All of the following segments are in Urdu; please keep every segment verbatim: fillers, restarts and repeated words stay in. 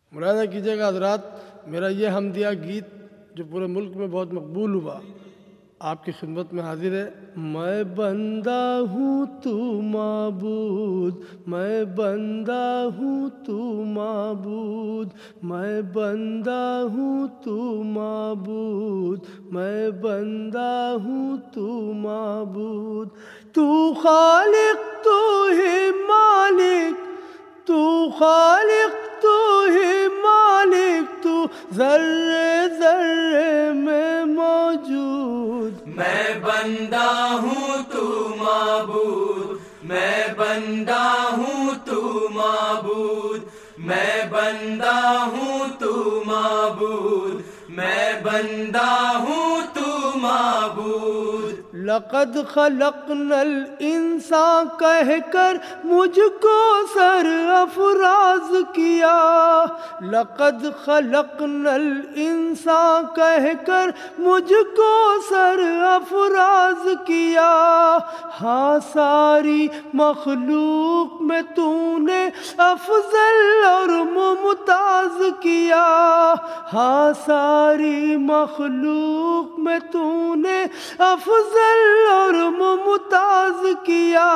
ملاحظہ کیجیے گا حضرات، میرا یہ حمدیہ گیت جو پورے ملک میں بہت مقبول ہوا آپ کی خدمت میں حاضر ہے۔ میں بندہ ہوں تو معبود، میں بندہ ہوں تو معبود، میں بندہ ہوں تو معبود، میں بندہ ہوں تو معبود، تو خالق تو ہی مالک، تو خالق تو ہی مالک، تو ذرے ذرے میں موجود۔ میں بندہ ہوں تو معبود، میں بندہ ہوں تو معبود، میں بندہ ہوں تو معبود، میں بندہ ہوں تو معبود۔ لقد خلقنا الانسان کہہ کر مجھ کو سر افراز کیا، لقد خلقنا الانسان کہہ کر مجھ کو سر افراز کیا، ہاں ساری مخلوق میں تو نے افضل اور ممتاز کیا، ہاں ساری مخلوق میں تو نے افضل اور ممتاز کیا،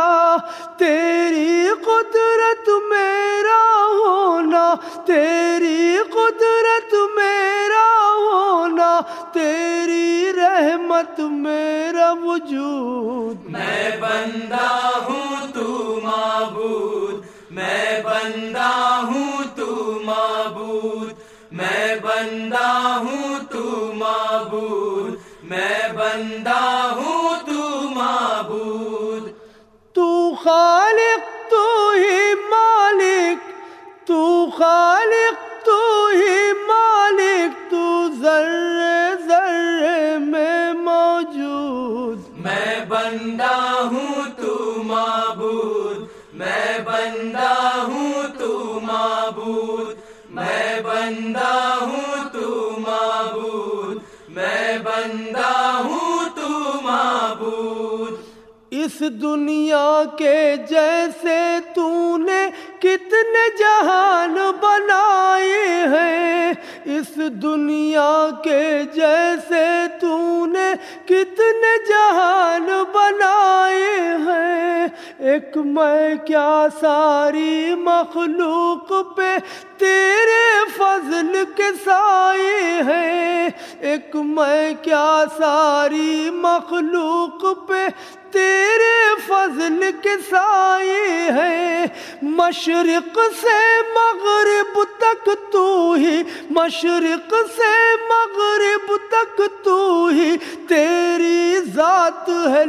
تیری قدرت میرا ہونا، تیری قدرت میرا ہونا، تیری رحمت میرا وجود۔ میں بندہ ہوں تو معبود، میں بندہ ہوں تو معبود، میں بندہ ہوں تو معبود، میں بندہ ہوں تو معبود۔ تو خالق تو ہی مالک، تو خالق تو ہی مالک، تو ذرے ذرے میں موجود۔ میں بندہ ہوں تو معبود، میں بندہ ہوں تو معبود، میں بندہ ہوں تو معبود، میں بندہ ہوں تو معبود۔ اس دنیا کے جیسے تو نے کتنے جہان بنائے ہیں، اس دنیا کے جیسے تو نے کتنے جہان بنائے ہیں، ایک میں کیا ساری مخلوق پہ تیرے فضل کے سائے ہیں، ایک میں کیا ساری مخلوق پہ تیرے فضل کے سائے ہیں، مشرق سے مغرب تک تو ہی، مشرق سے مغرب تک تو ہی، تیری ذات ہے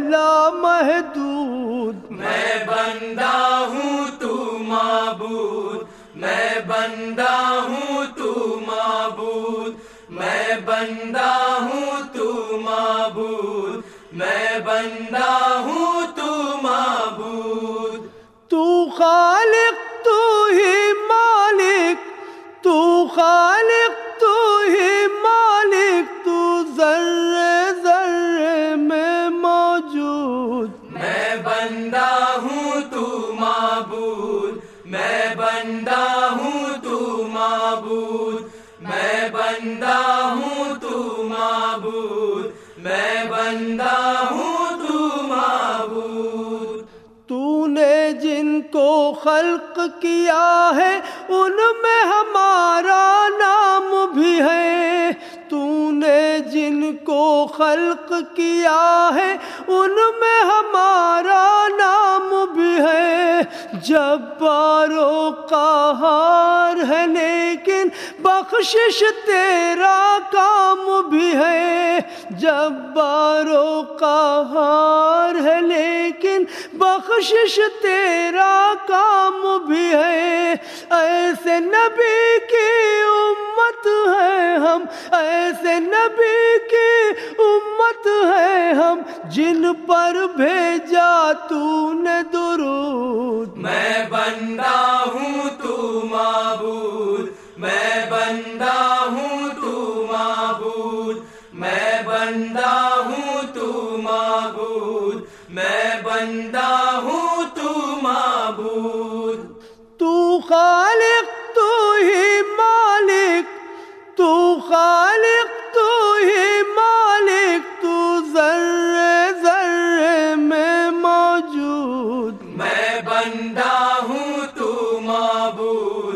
لامحدود۔ میں بندہ ہوں تو معبود، میں بندہ ہوں تو معبود، میں بندہ ہوں تو معبود، میں بندہ ہوں تو معبود۔ تو خالق تو ہی مالک، تو خالق تو ہی مالک، تو ذرے ذرے میں موجود۔ میں بندہ ہوں تو معبود، میں بندہ ہوں تو معبود، میں بندہ ہوں تو معبود، میں بندہ ہوں تو معبود۔ تو نے جن کو خلق کیا ہے ان میں ہمارا نام بھی ہے، تو نے جن کو خلق کیا ہے ان میں ہمارا نام بھی ہے، جبار و قہار ہے لیکن بخشش تیرا کام بھی ہے، جبار و قہار ہے لیکن بخشش تیرا کام بھی ہے، ایسے نبی کی امت ہے ہم، ایسے نبی کی امت ہے ہم، جن پر بھیجا تو نے درود۔ میں بندہ ہوں تو معبود، میں بندہ ہوں تو معبود، میں بندہ ہوں تو معبود، میں بندہ ہوں تو معبود۔ تو خالق تو ہی مالک،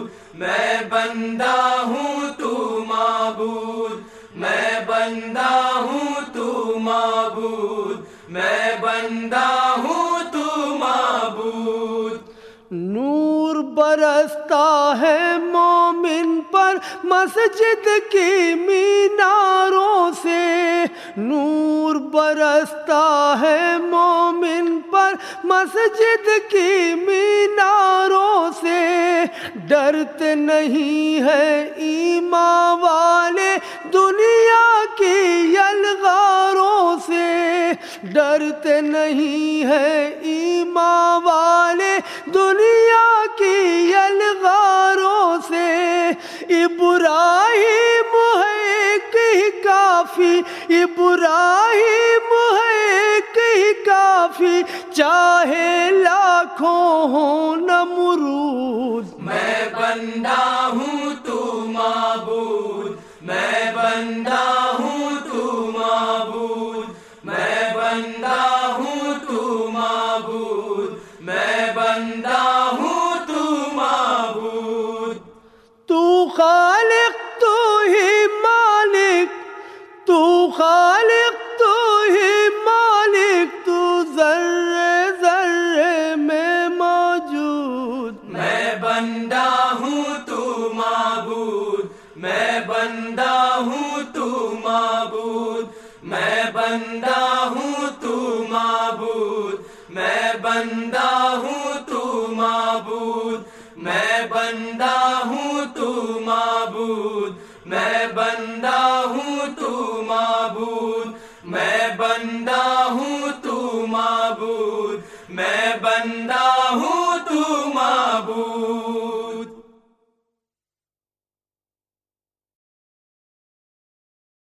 میں بندہ ہوں تو معبود، میں بندہ ہوں تو معبود، میں بندہ ہوں تو معبود۔ نور برستا ہے مومن پر مسجد کی میناروں سے، نور برستا ہے مومن پر مسجد کی میناروں سے، ڈرتے نہیں ہے ایمان والے دنیا کی یلغاروں سے، ڈرتے نہیں ہے ایمان والے دنیا کی یلغاروں سے۔ ابراہیم ہے ایک ہی کافی، ابراہیم ہے ایک ہی کافی، چاہے لاکھوں ہوں نمرود۔ میں بندہ ہوں تو معبود، میں بندہ ہوں تو معبود، میں بندہ ہوں تو معبود، میں بندہ ہوں تو معبود۔ تو خالق تو ہی مالک، تو خالق تو ہی مالک، تو ذرے ذرے میں موجود۔ میں بندہ ہوں تو معبود، میں بندہ ہوں تو معبود، میں بندہ ہوں تو معبود، میں بندہ ہوں تو معبود، میں بندہ ہوں تو معبود، میں بندہ ہوں تو معبود، میں بندہ ہوں تو معبود، میں بندہ ہوں